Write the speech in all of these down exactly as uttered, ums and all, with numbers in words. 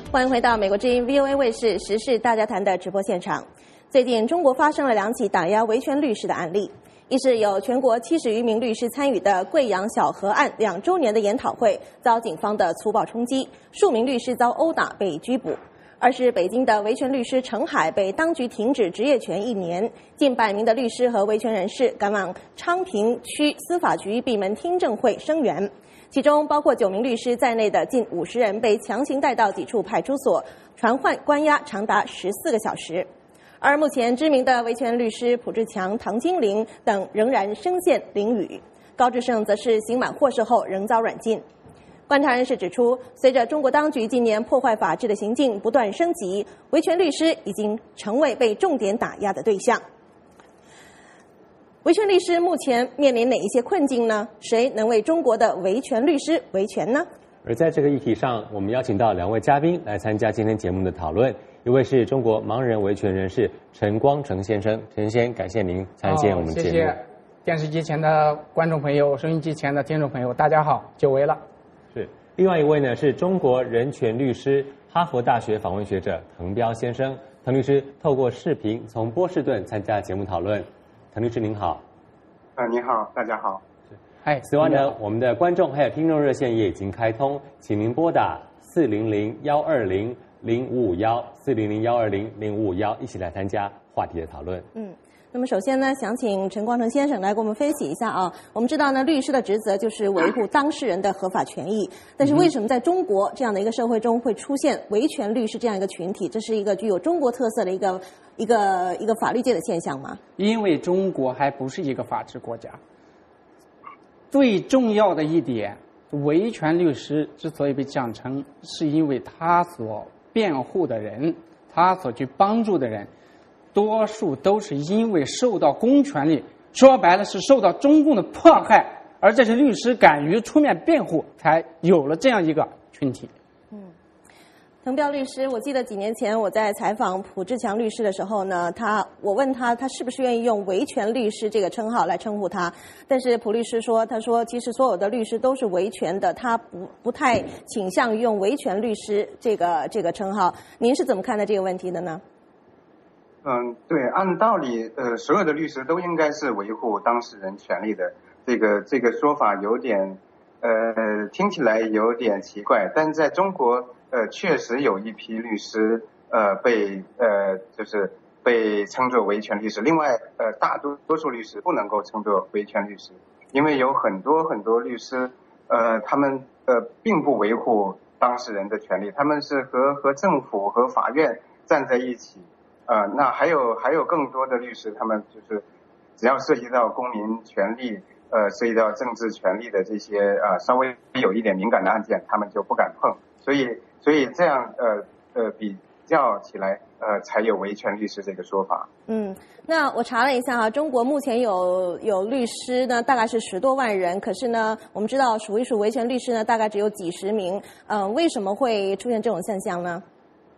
欢迎回到美国之音 V O A 卫视时事大家谈的直播现场。最近，中国发生了两起打压维权律师的案例。一是有全国七十余名律师参与的贵阳小河岸两周年的研讨会遭警方的粗暴冲击，数名律师遭殴打被拘捕；二是北京的维权律师程海被当局停止职业权一年，近百名的律师和维权人士赶往昌平区司法局闭门听证会声援。其中包括九名律师在内的近五十人被强行带到几处派出所，传唤关押长达十四个小时。而目前知名的维权律师蒲志强、唐金玲等仍然身陷囹圄，高志胜则是刑满获释后仍遭软禁。观察人士指出，随着中国当局近年破坏法治的行径不断升级，维权律师已经成为被重点打压的对象。维权律师目前面临哪一些困境呢？谁能为中国的维权律师维权呢？ 而在这个议题上，我们邀请到两位嘉宾来参加今天节目的讨论。一位是中国盲人维权人士陈光诚先生，陈先生，感谢您参见我们节目。 哦、谢谢电视机前的观众朋友、收音机前的听众朋友，大家好，久违了。 是。另外一位呢是中国人权律师、哈佛大学访问学者滕彪先生。滕律师透过视频从波士顿参加节目讨论。滕律师您好。 啊、呃，您好，大家好。 哎， 此外呢，我们的观众还有听众热线也已经开通，请您拨打四零零幺二零零五五幺四零零幺二零零五五幺，一起来参加话题的讨论。 嗯，那么首先呢，想请陈光诚先生来给我们分析一下啊。我们知道呢，律师的职责就是维护当事人的合法权益，但是为什么在中国这样的一个社会中会出现维权律师这样一个群体？这是一个具有中国特色的一个一个一个法律界的现象吗？ 因为中国还不是一个法治国家。最重要的一点，维权律师之所以被讲成，是因为他所辩护的人，他所去帮助的人，多数都是因为受到公权力，说白了是受到中共的迫害，而这些律师敢于出面辩护，才有了这样一个群体。 嗯，滕彪律师，我记得几年前我在采访蒲志强律师的时候呢，他我问他他是不是愿意用维权律师这个称号来称呼他，但是蒲律师说，他说其实所有的律师都是维权的，他不不太倾向于用维权律师这个这个称号。您是怎么看待这个问题的呢？ 嗯，对，按道理，呃，所有的律师都应该是维护当事人权利的。这个这个说法有点，呃，听起来有点奇怪，但在中国。呃，确实有一批律师，呃，被呃就是被称作维权律师。另外，呃，大多多数律师不能够称作维权律师，因为有很多很多律师，呃，他们呃并不维护当事人的权利，他们是和和政府和法院站在一起。呃，那还有还有更多的律师，他们就是只要涉及到公民权利，呃，涉及到政治权利的这些呃稍微有一点敏感的案件，他们就不敢碰。所以。所以这样呃呃比较起来呃才有维权律师这个说法。 嗯，那我查了一下啊，中国目前有有律师呢，大概是十多万人，可是呢，我们知道数一数维权律师呢，大概只有几十名。嗯、呃，为什么会出现这种现象呢？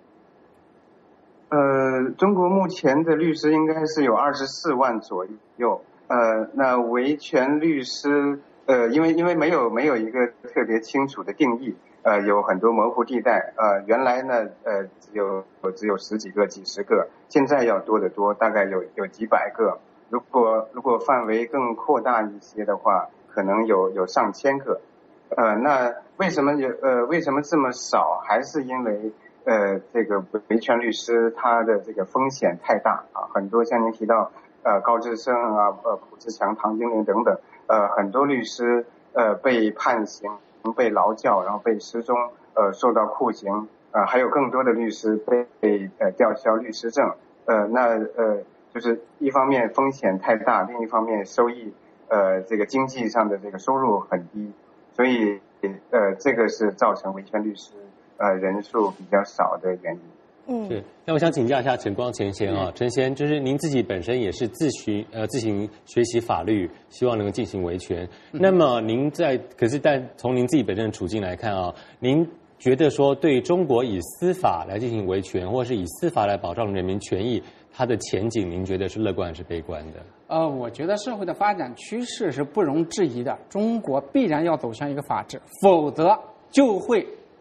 呃，中国目前的律师应该是有二十四万左右。呃，那维权律师呃，因为因为没有没有一个特别清楚的定义。呃，有很多模糊地带。呃，原来呢，呃，只有只有十几个、几十个，现在要多得多，大概有有几百个。如果如果范围更扩大一些的话，可能有有上千个。呃，那为什么有呃为什么这么少？还是因为呃这个维权律师他的这个风险太大啊，很多像您提到呃高志胜啊、呃蒲志强、唐金玲等等，呃很多律师呃被判刑。被劳教，然后被失踪，呃，受到酷刑，呃，还有更多的律师被被呃吊销律师证，呃，那呃，就是一方面风险太大，另一方面收益，呃，这个经济上的这个收入很低，所以呃，这个是造成维权律师呃人数比较少的原因。 嗯， 是。那我想请教一下陈光诚先啊，陈先，就是您自己本身也是自学呃自行学习法律，希望能够进行维权。嗯、那么您在可是但从您自己本身的处境来看啊，您觉得说对中国以司法来进行维权，或是以司法来保障人民权益，它的前景您觉得是乐观还是悲观的？ 呃，我觉得社会的发展趋势是不容置疑的，中国必然要走向一个法治，否则就会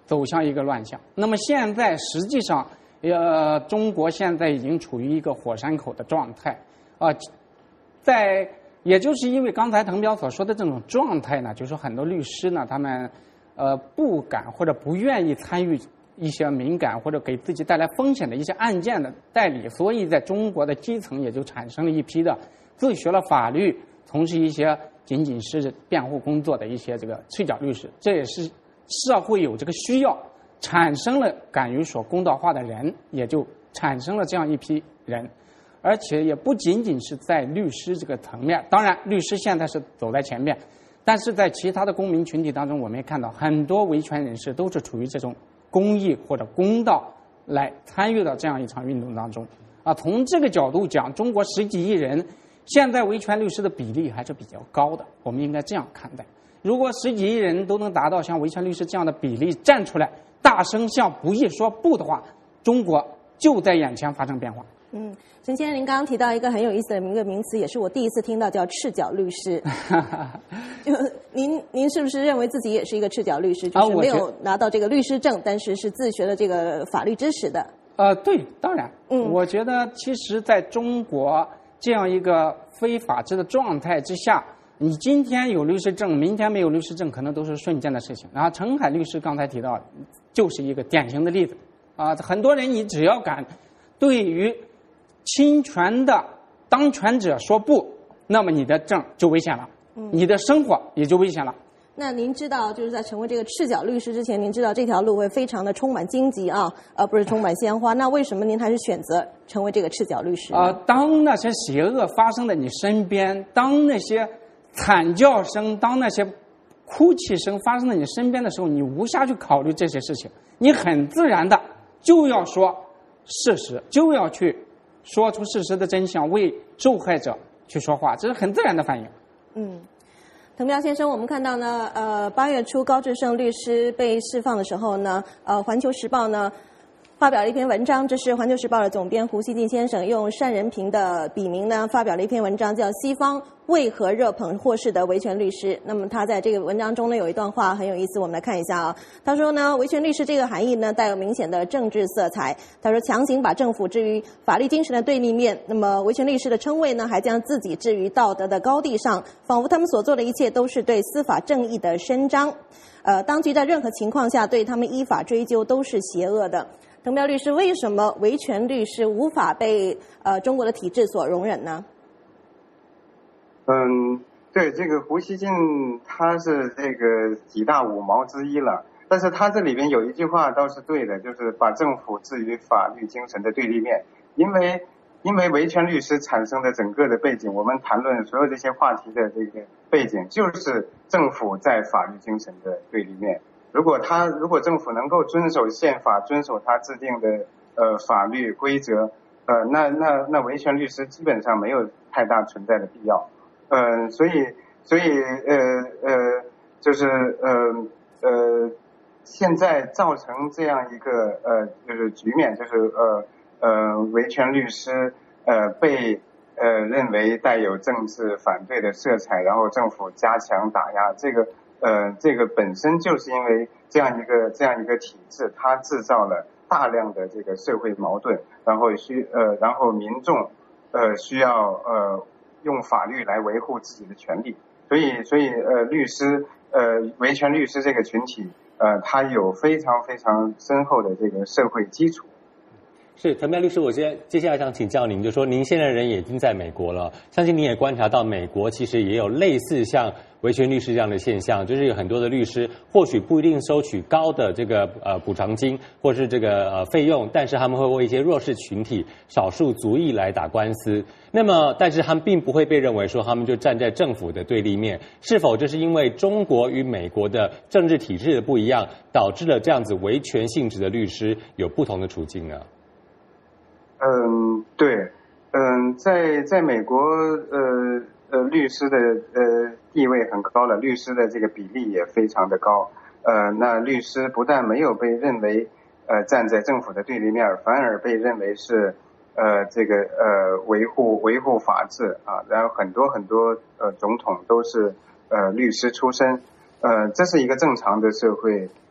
走向一个乱象。那么现在实际上，呃，中国现在已经处于一个火山口的状态啊、呃，在也就是因为刚才滕彪所说的这种状态呢，就是说很多律师呢，他们呃不敢或者不愿意参与一些敏感或者给自己带来风险的一些案件的代理，所以在中国的基层也就产生了一批的自学了法律，从事一些仅仅是辩护工作的一些这个赤脚律师。这也是社会有这个需要，产生了敢于说公道话的人，也就产生了这样一批人。而且也不仅仅是在律师这个层面，当然律师现在是走在前面，但是在其他的公民群体当中，我们也看到很多维权人士都是处于这种公益或者公道来参与到这样一场运动当中啊。从这个角度讲，中国十几亿人，现在维权律师的比例还是比较高的，我们应该这样看待。如果十几亿人都能达到像维权律师这样的比例，站出来大声向不义说不的话，中国就在眼前发生变化。 嗯，陈先生，您刚刚提到一个很有意思的一个名词，也是我第一次听到，叫赤脚律师。就您您是不是认为自己也是一个赤脚律师？就是没有拿到这个律师证，但是是自学了这个法律知识的？ 呃，对，当然， 嗯， 我觉得其实在中国这样一个非法治的状态之下，你今天有律师证，明天没有律师证，可能都是瞬间的事情。然后陈海律师刚才提到的，就是一个典型的例子啊。很多人你只要敢对于侵权的当权者说不，那么你的证就危险了，嗯，你的生活也就危险了。 那您知道，就是在成为这个赤脚律师之前，您知道这条路会非常的充满荆棘啊，而不是充满鲜花。那为什么您还是选择成为这个赤脚律师？ 啊、呃，当那些邪恶发生在你身边，当那些惨叫声，当那些哭泣声发生在你身边的时候，你无暇去考虑这些事情，你很自然的就要说事实，就要去说出事实的真相，为受害者去说话，这是很自然的反应。 嗯，滕彪先生，我们看到呢，呃，八月初高志胜律师被释放的时候呢，呃，《环球时报》呢发表了一篇文章，这是《环球时报》的总编胡锡进先生用单仁平的笔名呢发表了一篇文章，叫《西方为何热捧获释的维权律师》。那么他在这个文章中呢有一段话很有意思，我们来看一下啊。他说呢，维权律师这个含义呢带有明显的政治色彩。他说，强行把政府置于法律精神的对立面，那么维权律师的称谓呢还将自己置于道德的高地上，仿佛他们所做的一切都是对司法正义的伸张。呃，当局在任何情况下对他们依法追究都是邪恶的。滕彪律师，为什么维权律师无法被呃中国的体制所容忍呢？ 嗯，对，这个胡锡进他是这个几大五毛之一了，但是他这里边有一句话倒是对的，就是把政府置于法律精神的对立面。因为因为维权律师产生的整个的背景，我们谈论所有这些话题的这个背景，就是政府在法律精神的对立面。如果他如果政府能够遵守宪法，遵守他制定的呃法律规则，呃那那那维权律师基本上没有太大存在的必要。呃所以所以呃呃就是呃呃现在造成这样一个呃就是局面，就是呃呃维权律师呃被呃认为带有政治反对的色彩，然后政府加强打压，这个呃，这个本身就是因为这样一个这样一个体制，它制造了大量的这个社会矛盾，然后需呃，然后民众呃需要呃用法律来维护自己的权利，所以所以呃律师呃维权律师这个群体呃，它有非常非常深厚的这个社会基础。 是，滕彪律师，我接接下来想请教您，就说您现在人也已经在美国了，相信您也观察到美国其实也有类似像维权律师这样的现象，就是有很多的律师或许不一定收取高的这个呃补偿金或是这个呃费用，但是他们会为一些弱势群体、少数族裔来打官司。那么，但是他们并不会被认为说他们就站在政府的对立面，是否这是因为中国与美国的政治体制的不一样，导致了这样子维权性质的律师有不同的处境呢？ 嗯，对，嗯，在在美国，呃呃，律师的呃地位很高了，律师的这个比例也非常的高，呃，那律师不但没有被认为呃站在政府的对立面，反而被认为是呃这个呃维护维护法治啊，然后很多很多呃总统都是呃律师出身，呃，这是一个正常的社会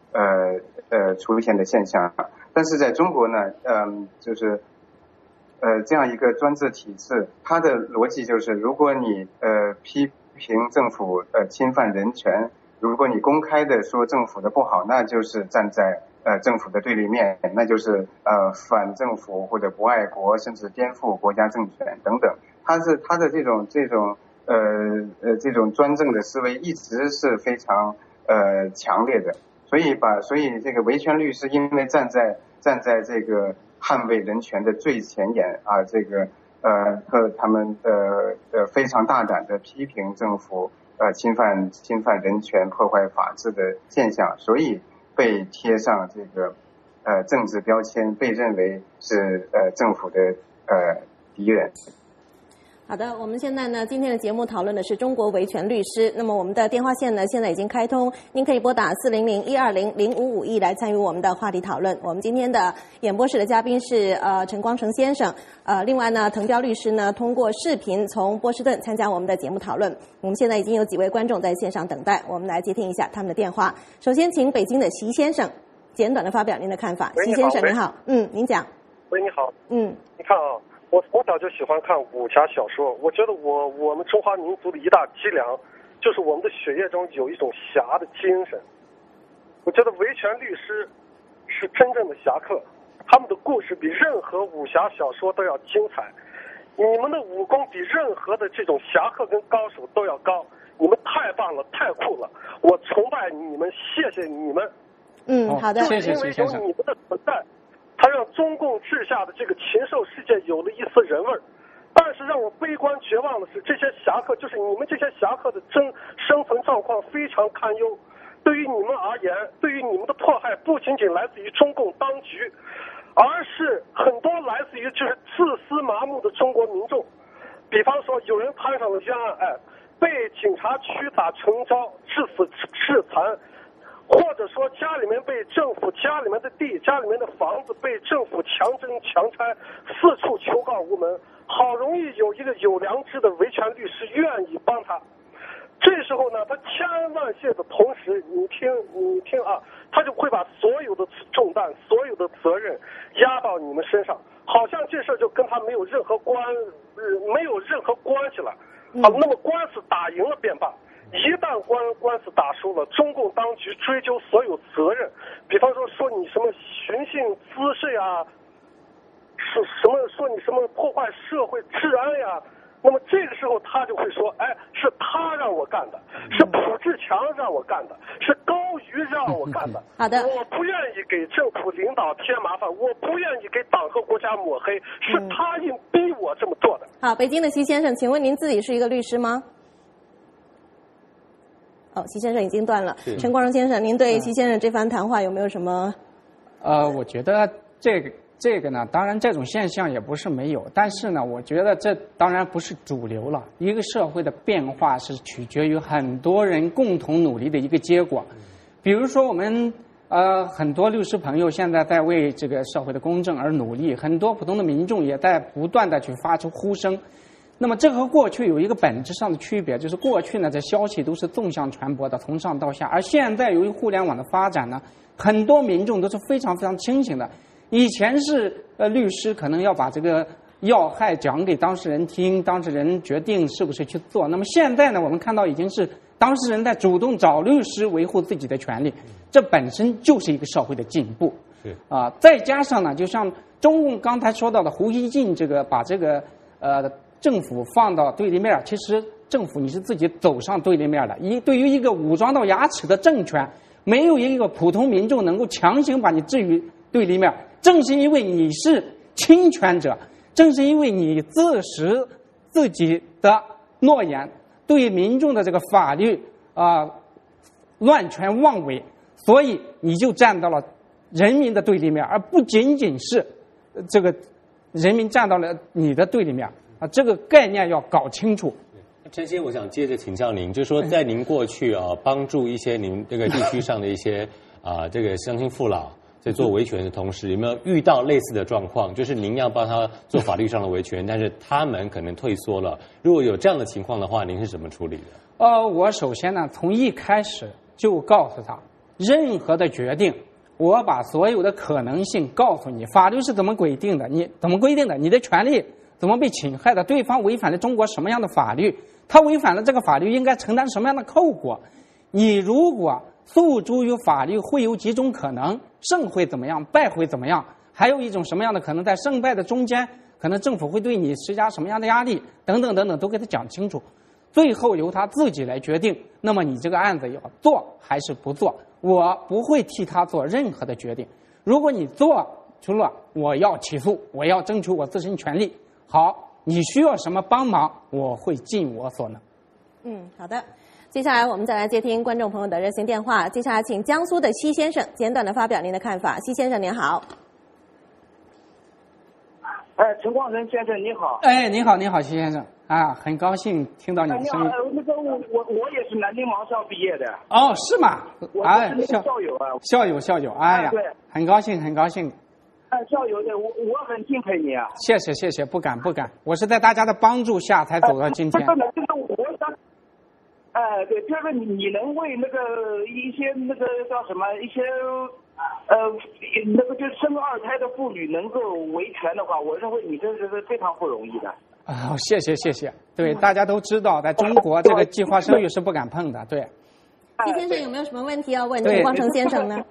呃呃出现的现象。但是在中国呢，嗯，就是呃这样一个专制体制，它的逻辑就是，如果你呃批评政府呃侵犯人权，如果你公开的说政府的不好，那就是站在呃政府的对立面，那就是呃反政府或者不爱国，甚至颠覆国家政权等等。它是它的这种这种呃呃这种专政的思维一直是非常呃强烈的。所以把所以这个维权律师因为站在站在这个捍卫人权的最前沿啊，这个呃和他们呃呃非常大胆的批评政府呃侵犯侵犯人权、破坏法治的现象，所以被贴上这个呃政治标签，被认为是呃政府的呃敌人。 好的，我们现在呢，今天的节目讨论的是中国维权律师。那么我们的电话线呢，现在已经开通，您可以拨打四零零一二零零五五一来参与我们的话题讨论。我们今天的演播室的嘉宾是呃陈光诚先生，呃，另外呢，滕彪律师呢通过视频从波士顿参加我们的节目讨论。我们现在已经有几位观众在线上等待，我们来接听一下他们的电话。首先，请北京的席先生简短的发表您的看法。席先生您好，嗯，您讲。 喂，你好。 嗯， 你看啊。我从小就喜欢看武侠小说，我觉得我我们中华民族的一大脊梁，就是我们的血液中有一种侠的精神。我觉得维权律师是真正的侠客，他们的故事比任何武侠小说都要精彩，你们的武功比任何的这种侠客跟高手都要高，你们太棒了，太酷了，我崇拜你们，谢谢你们。 嗯，好的， 谢谢谢谢。因为有你们的存在，他让中共治下的这个禽兽世界有了一丝人味儿，但是让我悲观绝望的是，这些侠客就是你们这些侠客的真生存状况非常堪忧。对于你们而言，对于你们的迫害不仅仅来自于中共当局，而是很多来自于就是自私麻木的中国民众。比方说，有人摊上了冤案，哎，被警察屈打成招，致死致残。或者说家里面被政府家里面的地家里面的房子被政府强征强拆，四处求告无门，好容易有一个有良知的维权律师愿意帮他，这时候呢他千恩万谢的同时，你听你听啊，他就会把所有的重担所有的责任压到你们身上，好像这事就跟他没有任何关、呃、没有任何关系了啊，那么官司打赢了便罢，一旦官官司打输了，中共当局追究所有责任，比方说说你什么寻衅滋事呀，是什么说你什么破坏社会治安呀，那么这个时候他就会说，哎，是他让我干的，是卜志强让我干的，是高瑜让我干的。 好的， 我不愿意给政府领导添麻烦，我不愿意给党和国家抹黑，是他硬逼我这么做的。 好，北京的席先生，请问您自己是一个律师吗？哦，席先生已经断了。陈光诚先生，您对席先生这番谈话有没有什么？ 呃，我觉得这个这个呢，当然这种现象也不是没有，但是呢，我觉得这当然不是主流了。一个社会的变化是取决于很多人共同努力的一个结果。比如说我们呃很多律师朋友现在在为这个社会的公正而努力，很多普通的民众也在不断的去发出呼声。那么这和过去有一个本质上的区别，就是过去呢，这消息都是纵向传播的，从上到下，而现在由于互联网的发展呢，很多民众都是非常非常清醒的。以前是呃律师可能要把这个要害讲给当事人听，当事人决定是不是去做。那么现在呢，我们看到已经是当事人在主动找律师维护自己的权利，这本身就是一个社会的进步。 是啊，再加上呢，就像中共刚才说到的胡锡进这个把这个呃。政府放到对立面，其实政府你是自己走上对立面的。一对于一个武装到牙齿的政权，没有一个普通民众能够强行把你置于对立面。正是因为你是侵权者，正是因为你自食自己的诺言，对民众的这个法律啊、呃、乱权妄为，所以你就站到了人民的对立面，而不仅仅是这个人民站到了你的对立面。啊，这个概念要搞清楚。 陈先，我想接着请教您，就是说，在您过去啊帮助一些您这个地区上的一些啊这个乡亲父老在做维权的同时，有没有遇到类似的状况？就是您要帮他做法律上的维权，但是他们可能退缩了。如果有这样的情况的话，您是怎么处理的？ 呃，我首先呢，从一开始就告诉他， 任何的决定，我把所有的可能性告诉你，法律是怎么规定的，你怎么规定的，你的权利怎么被侵害的，对方违反了中国什么样的法律，他违反了这个法律应该承担什么样的后果。你如果诉诸于法律，会有几种可能，胜会怎么样，败会怎么样，还有一种什么样的可能，在胜败的中间，可能政府会对你施加什么样的压力，等等等等，都给他讲清楚，最后由他自己来决定。那么你这个案子要做还是不做，我不会替他做任何的决定。如果你做出了我要起诉，我要争取我自身权利，好，你需要什么帮忙，我会尽我所能。 嗯，好的。接下来我们再来接听观众朋友的热线电话。接下来请江苏的奚先生简短的发表您的看法。奚先生您好。 哎，陈光仁先生你好。 哎，你好，你好，奚先生啊，很高兴听到你的声音。 哎、你好，那个我我我也是南京盲校毕业的。 哦，是吗？ 哎，校校友啊。 校友，校友，哎呀， 对， 很高兴，很高兴。 哎，校友的，我我很敬佩你啊。 谢谢，谢谢，不敢，不敢，我是在大家的帮助下才走到今天。 这个就是我想。哎，对，就是你你能为那个一些那个叫什么一些呃那个就生二胎的妇女能够维权的话，我认为你这是非常不容易的。 啊、哦，谢谢谢谢。对，大家都知道，在中国这个计划生育是不敢碰的。对。 奚先生有没有什么问题要问陈光诚先生呢？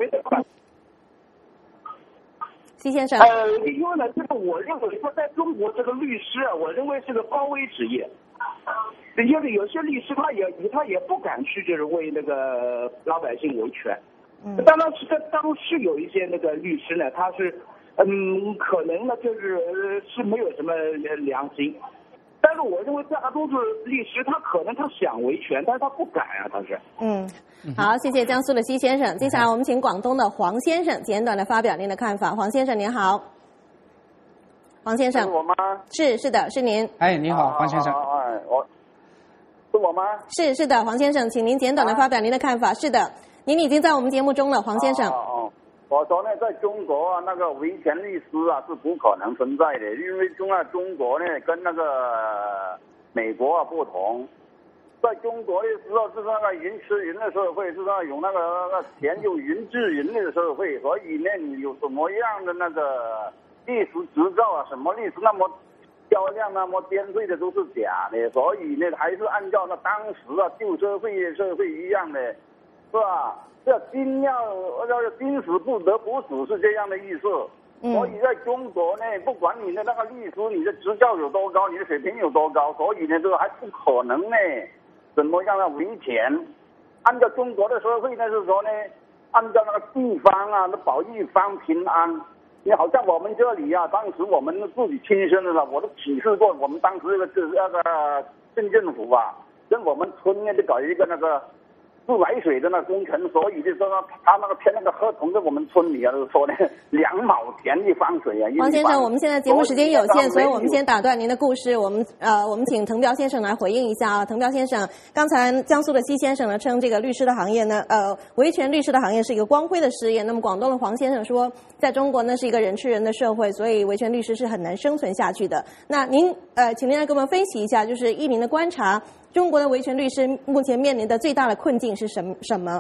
奚先生。 呃，因为呢，这个我认为说，在中国这个律师啊，我认为是个高危职业。因为有些律师他也他也不敢去就是为那个老百姓维权。嗯。当然是当是有一些那个律师呢，他是嗯可能呢就是是没有什么良心。但是我认为大多数律师他可能他想维权，但是他不敢啊，他是。 嗯，好，谢谢江苏的奚先生。接下来我们请广东的黄先生简短的发表您的看法。黄先生您好。黄先生。 是我吗？ 是是的，是您。 哎，你好，黄先生。 哎，我是我吗？ 是是的，黄先生，请您简短的发表您的看法。啊、是的，您已经在我们节目中了，黄先生。 哦哦，我说呢，在中国啊，那个维权律师啊是不可能存在的，因为中啊中国呢跟那个美国啊不同，在中国的时候是那个云吃云的社会，是那有那个那个钱就云治云的社会，所以呢，你有什么样的那个律师执照啊，什么律师那么销量那么颠沛的都是假的，所以呢，还是按照那当时啊旧社会社会一样的，是吧？这今要要今死不得不死是这样的意思。嗯、所以在中国呢，不管你的那个律师，你的执照有多高，你的水平有多高，所以呢，这个还不可能呢，怎么样的维权？按照中国的社会呢，是说呢，按照那个地方啊，那保一方平安。你好像我们这里啊，当时我们自己亲身的了，我都体会过。我们当时那个那个镇政府啊，跟我们村呢就搞一个那个自来水的那工程，所以就说他那个签那个合同在我们村里啊，就说呢两毛钱一方水啊。 黄先生，我们现在节目时间有限，所以我们先打断您的故事。我们呃，我们请滕彪先生来回应一下啊。滕彪先生，刚才江苏的奚先生呢称这个律师的行业呢，呃，维权律师的行业是一个光辉的事业。那么广东的黄先生说，在中国呢是一个人吃人的社会，所以维权律师是很难生存下去的。那您呃，请您来给我们分析一下，就是依您的观察，中国的维权律师目前面临的最大的困境是什么？什么？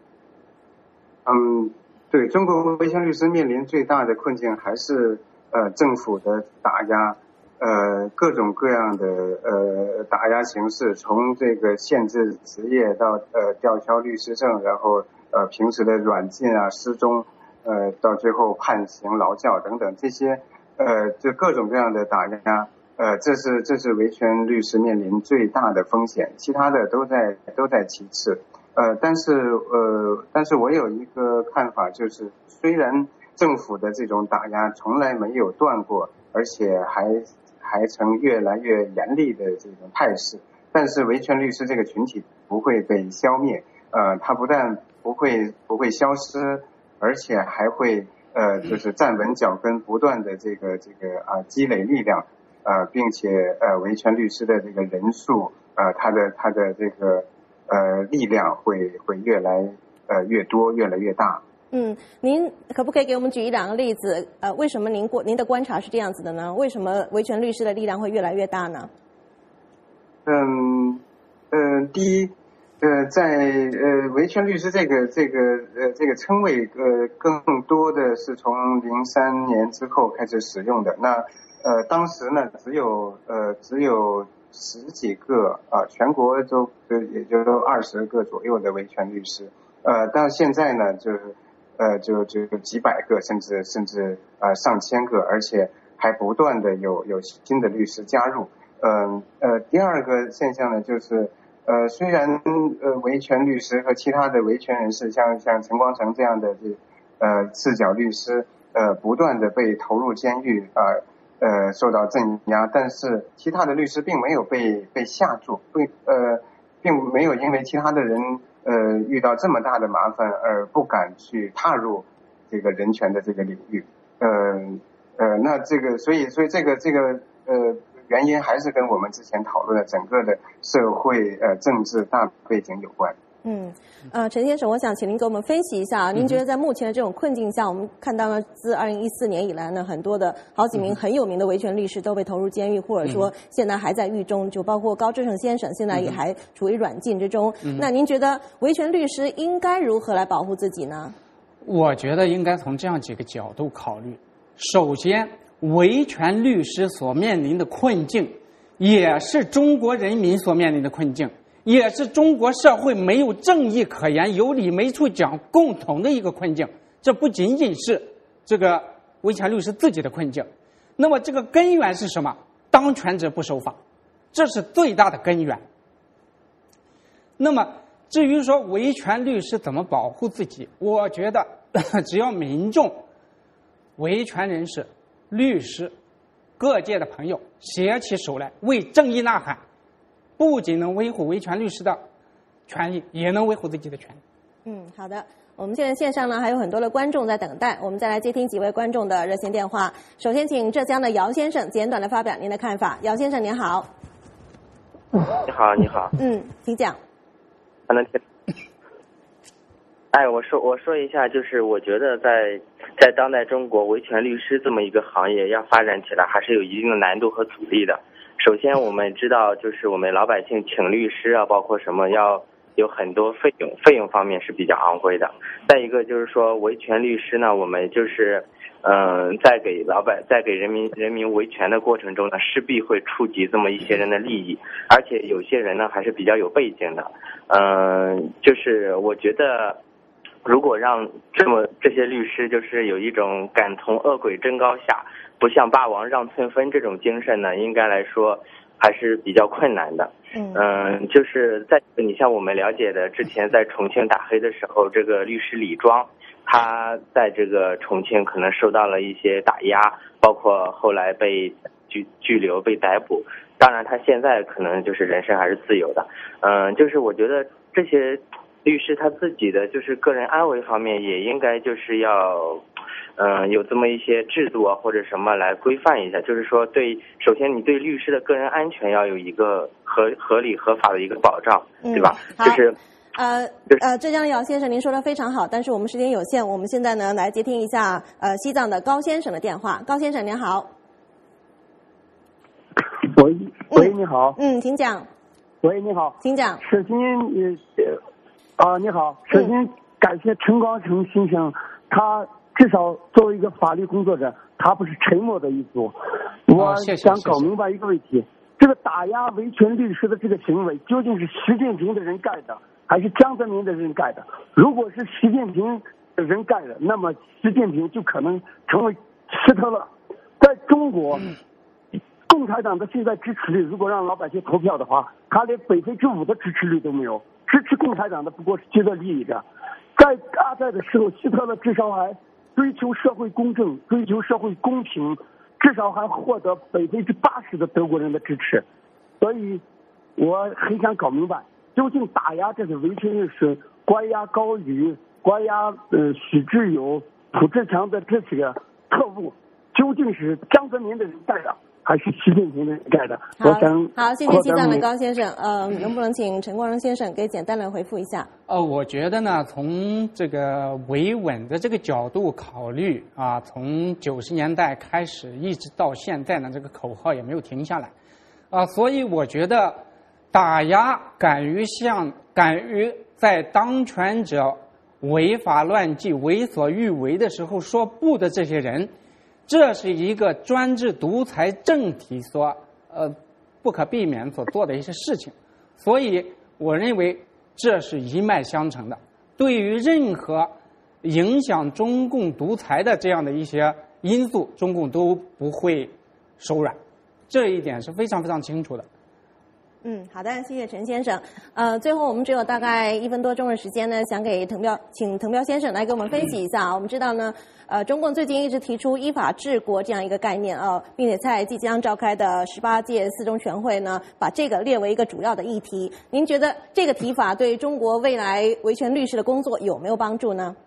嗯，对，中国维权律师面临最大的困境还是呃政府的打压，呃各种各样的呃打压形式，从这个限制职业到呃吊销律师证，然后呃平时的软禁啊、失踪，呃到最后判刑、劳教等等这些呃这各种各样的打压。呃，这是这是维权律师面临最大的风险，其他的都在都在其次。呃，但是呃，但是我有一个看法，就是虽然政府的这种打压从来没有断过，而且还还呈越来越严厉的这种态势，但是维权律师这个群体不会被消灭，呃，它不但不会不会消失，而且还会呃就是站稳脚跟，不断的这个这个啊积累力量。呃，并且呃，维权律师的这个人数，呃，他的他的这个呃力量会会越来呃越多，越来越大。 嗯，您可不可以给我们举一两个例子？呃，为什么您过您的观察是这样子的呢？为什么维权律师的力量会越来越大呢？ 嗯嗯、呃，第一， 呃，在呃维权律师这个这个呃这个称谓，呃更多的是从零三年之后开始使用的。那呃当时呢，只有呃只有十几个啊、呃，全国都呃也就二十个左右的维权律师。呃，但现在呢，就是呃就就几百个，甚至甚至呃上千个，而且还不断的有有新的律师加入。嗯 呃, 呃第二个现象呢，就是。呃，虽然呃维权律师和其他的维权人士，像像陈光诚这样的这呃赤脚律师，呃不断的被投入监狱啊，呃, 呃受到镇压，但是其他的律师并没有被被吓住，被呃并没有因为其他的人呃遇到这么大的麻烦而不敢去踏入这个人权的这个领域。呃呃，那这个所以所以这个这个呃。原因还是跟我们之前讨论的整个的社会呃政治大背景有关。 嗯，呃，陈先生，我想请您给我们分析一下，您觉得在目前的这种困境下，我们看到了自二零一四年以来呢，很多的好几名很有名的维权律师都被投入监狱，或者说现在还在狱中，就包括高志胜先生，现在也还处于软禁之中。那您觉得维权律师应该如何来保护自己呢？ 我觉得应该从这样几个角度考虑。首先，维权律师所面临的困境，也是中国人民所面临的困境，也是中国社会没有正义可言、有理没处讲共同的一个困境。这不仅仅是这个维权律师自己的困境，那么这个根源是什么？当权者不守法，这是最大的根源。那么至于说维权律师怎么保护自己，我觉得只要民众、维权人士、律师、各界的朋友携起手来为正义呐喊，不仅能维护维权律师的权利，也能维护自己的权利。 嗯，好的。我们现在线上呢还有很多的观众在等待，我们再来接听几位观众的热线电话。首先请浙江的姚先生简短的发表您的看法。姚先生您好。 你好，你好。 嗯，请讲。 还能听。哎，我说我说一下，就是我觉得在在当代中国，维权律师这么一个行业要发展起来，还是有一定的难度和阻力的。首先，我们知道，就是我们老百姓请律师啊，包括什么要有很多费用，费用方面是比较昂贵的。再一个就是说，维权律师呢，我们就是嗯、呃，在给老百在给人民人民维权的过程中呢，势必会触及这么一些人的利益，而且有些人呢还是比较有背景的。嗯、呃，就是我觉得。如果让这么这些律师就是有一种敢从恶鬼争高下，不向霸王让寸分这种精神呢，应该来说还是比较困难的。嗯、呃，就是在你像我们了解的，之前在重庆打黑的时候，这个律师李庄，他在这个重庆可能受到了一些打压，包括后来被拘拘留、被逮捕。当然，他现在可能就是人身还是自由的。嗯、呃，就是我觉得这些。律师他自己的就是个人安危方面也应该就是要，嗯、呃，有这么一些制度啊或者什么来规范一下。就是说对，首先你对律师的个人安全要有一个合合理合法的一个保障， 嗯、 对吧？就是呃呃，浙江的姚先生您说的非常好，但是我们时间有限，我们现在呢来接听一下呃西藏的高先生的电话。高先生您好。 喂喂，你好。 嗯，请讲。 喂，你好。 请讲。 首先呃。啊，你好！首先感谢陈光诚先生，他至少作为一个法律工作者，他不是沉默的一族。我想搞明白一个问题：这个打压维权律师的这个行为，究竟是习近平的人干的，还是江泽民的人干的？如果是习近平的人干的，那么习近平就可能成为希特勒。在中国，共产党的现在支持率，如果让老百姓投票的话，他连百分之五的支持率都没有。支持共产党的不过是既得利益者。在二战的时候，希特勒至少还追求社会公正，追求社会公平，至少还获得百分之八十的德国人的支持。所以，我很想搞明白，究竟打压这个维权律师，关押高宇、关押呃许志友、朴志强的这些个特务，究竟是江泽民的人干的，还是习近平的人干的？我想好，谢谢西藏的高先生。呃，能不能请陈光诚先生给简单的回复一下？ 呃，我觉得呢，从这个维稳的这个角度考虑啊，从九十年代开始一直到现在呢，这个口号也没有停下来啊，所以我觉得， 打压敢于向敢于在当权者违法乱纪、为所欲为的时候说不的这些人，这是一个专制独裁政体所呃不可避免所做的一些事情。所以我认为这是一脉相承的。对于任何影响中共独裁的这样的一些因素，中共都不会手软，这一点是非常非常清楚的。 嗯，好的，谢谢陈先生。呃，最后我们只有大概一分多钟的时间呢，想给滕彪，请滕彪先生来给我们分析一下啊。我们知道呢，呃，中共最近一直提出依法治国这样一个概念啊，并且在即将召开的十八届四中全会呢，把这个列为一个主要的议题。您觉得这个提法对中国未来维权律师的工作有没有帮助呢？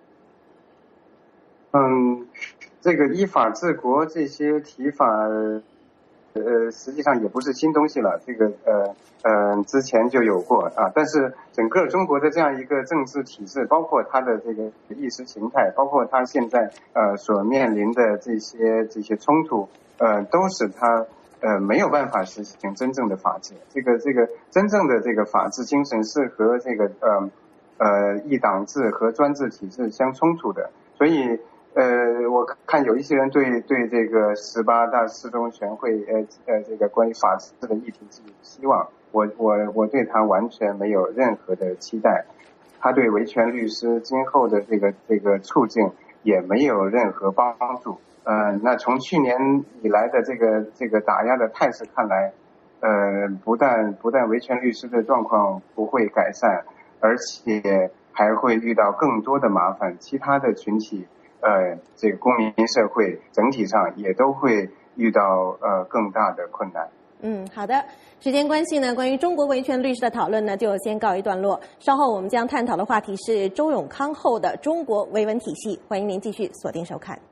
嗯，这个依法治国这些提法，呃，实际上也不是新东西了。这个呃呃，之前就有过啊。但是整个中国的这样一个政治体制，包括它的这个意识形态，包括它现在呃所面临的这些这些冲突，呃，都使它呃没有办法实行真正的法治。这个这个真正的这个法治精神是和这个呃呃一党制和专制体制相冲突的，所以。呃，我看有一些人对对这个十八大四中全会呃呃这个关于法治的议题寄予希望，我我我对他完全没有任何的期待，他对维权律师今后的这个这个处境也没有任何帮助。呃，那从去年以来的这个这个打压的态势看来，呃，不但不但维权律师的状况不会改善，而且还会遇到更多的麻烦，其他的群体。呃，这个公民社会整体上也都会遇到呃更大的困难。 嗯，好的。时间关系呢，关于中国维权律师的讨论呢，就先告一段落。稍后我们将探讨的话题是周永康后的中国维稳体系，欢迎您继续锁定收看。